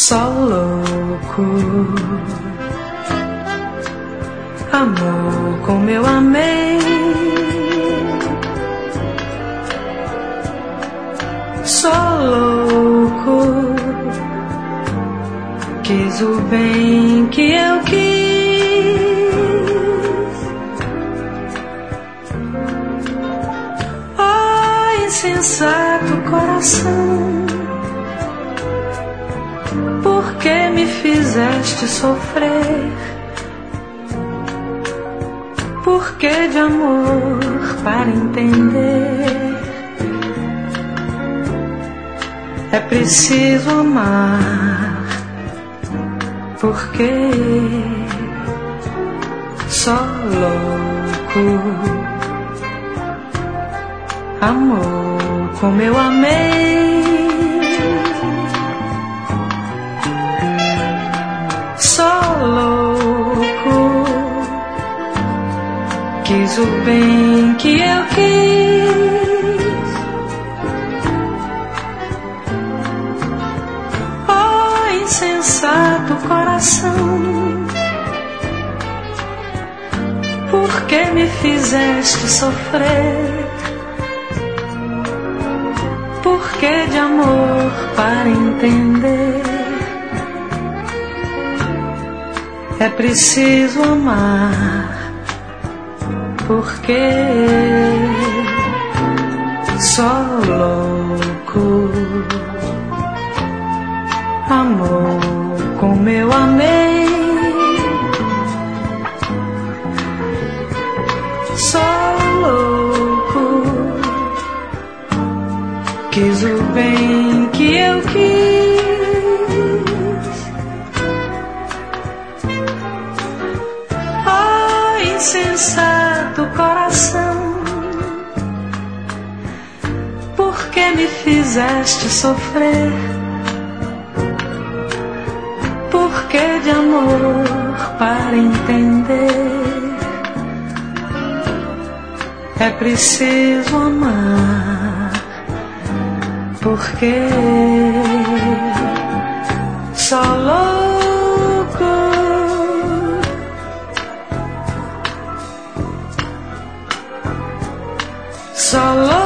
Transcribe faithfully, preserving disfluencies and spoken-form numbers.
Só louco, amor como eu amei. Só louco, quis o bem que eu quis. Oh, insensato coração, por que me fizeste sofrer? Por que de amor para entender é preciso amar? Porque só louco, amor como eu amei. Só louco, quis o bem que eu quis. Oh, insensato coração, por que me fizeste sofrer? Por que de amor para entender é preciso amar? Porque só louco, amor como eu amei. Só louco, quis o bem que eu quis. Insensato coração, por que me fizeste sofrer? Por que de amor para entender é preciso amar? Porque só louco, só louco,